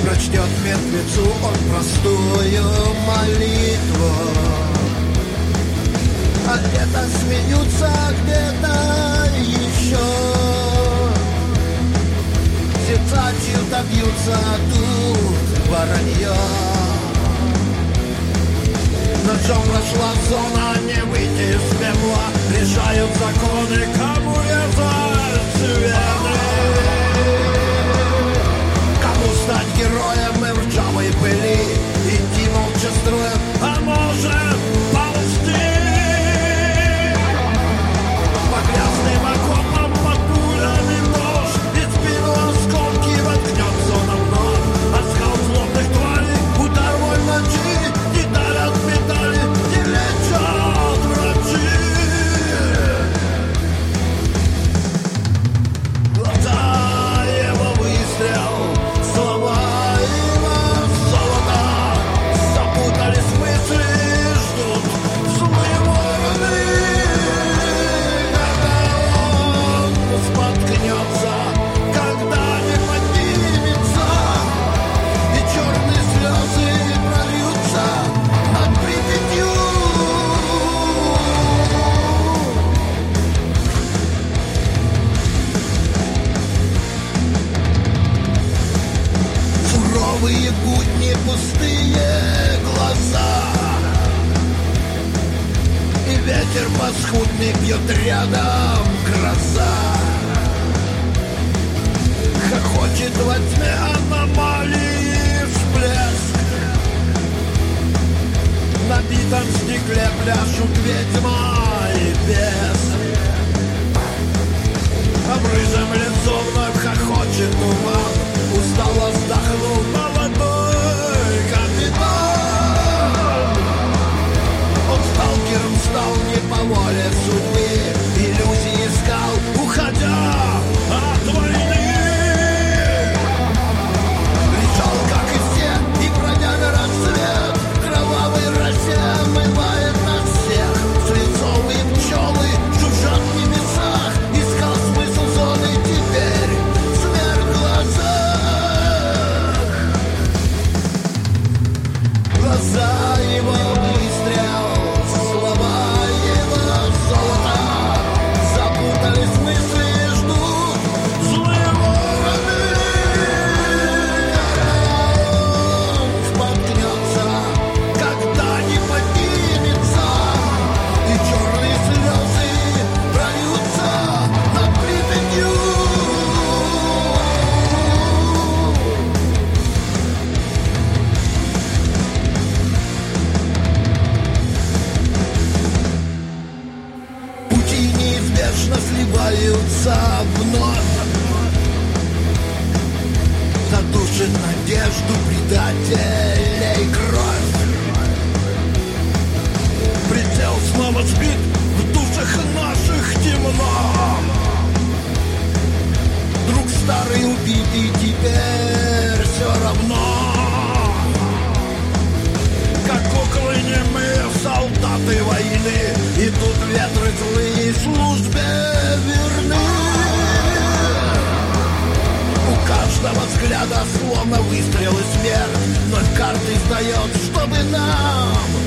прочтет мертвецу он простую молитву. А где-то смеются, где-то еще. Сердца чьи-то бьются, тут воронье. Ножом прошла зона, не выйти из пепла. Решают законы, кому резать вены. Кому стать героем и в ржавой пыли идти молча строем, а может ползти по грязным окопам, под пулями нож. И спину осколки воткнется на вновь. От скал злобных тварей удар вой ночи. Не дарят медали, не лечат врачи. Глаза его выстрел, слова его золото. Запутались мысли, ждут злые вороны. Когда он споткнется, когда не поднимется, и черные слезы прольются над Припятью. Суровые будни, пустые глаза, и ветер пасхудный бьет рядом гроза. Хохочет во тьме аномалии всплеск. На битом стекле пляшут ведьма и бес. Обрызом лицо вновь хохочет туман. Устало вздохнул молодой капитан. Он сталкером стал не по воле судьбы. Иллюзии искал, уходя от войны. Лежал, как и все, и бродя на рассвет. Кровавый росе омывает нас всех. Свинцовые пчелы жужжат в небесах. Искал смысл зоны, теперь смерть в глазах. Глаза его выстрел, слова его золото. Запутались мысли, ждут злые вороны. Он споткнется, когда не поднимется, и черные слезы прольются над Припятью. Пути неизбежно сливаются вновь. Задушит надежду предателей кровь. Предел снова сбит, в душах наших темно. Друг старый убитый, теперь все равно. Как куклы немые солдаты войны, идут ветры злые, службе верны. У каждого взгляда словно выстрел и смерть. Вновь карты сдает, чтобы нам